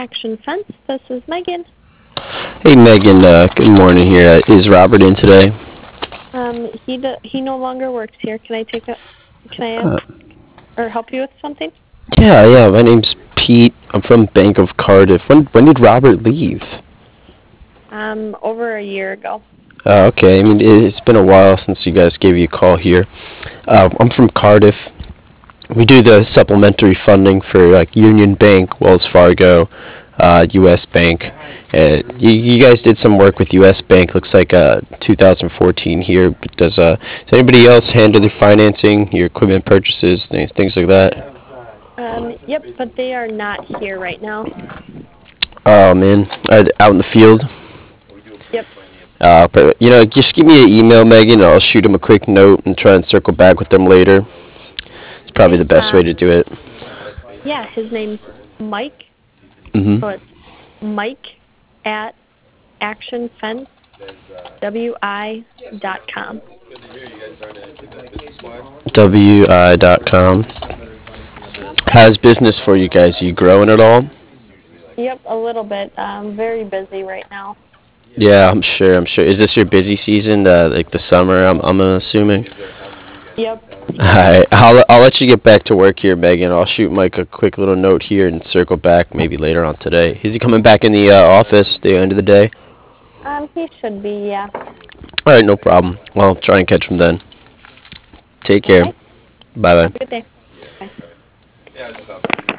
Action Fence. This is Megan. Hey Megan, good morning here. Is Robert in today? He no longer works here. Can I ask Uh, or help you with something? yeah, my name's Pete. I'm from Bank of Cardiff. When did Robert leave? Over a year ago. Okay, I mean, it's been a while since you guys gave you a call here. I'm from Cardiff. We do the supplementary funding for like Union Bank, Wells Fargo, U.S. Bank. You guys did some work with U.S. Bank. Looks like 2014 here. But does anybody else handle the financing, your equipment purchases, things like that? Yep, but they are not here right now. Oh man, out in the field. Yep. But just give me an email, Megan. And I'll shoot them a quick note and try and circle back with them later. It's probably Okay. the best way to do it. Yeah, his name's Mike. Mhm. So it's Mike at actionfencewi.com. WI.com. How's business for you guys? Are you growing at all? Yep, a little bit. Very busy right now. Yeah, I'm sure. I'm sure. Is this your busy season, like the summer? I'm assuming. Yep. Alright, I'll let you get back to work here, Megan. I'll shoot Mike a quick little note here and circle back maybe later on today. Is he coming back in the office at the end of the day? He should be, yeah. All right, no problem. Well, I'll try and catch him then. Take care. Okay. Bye Have bye. a good day. Bye.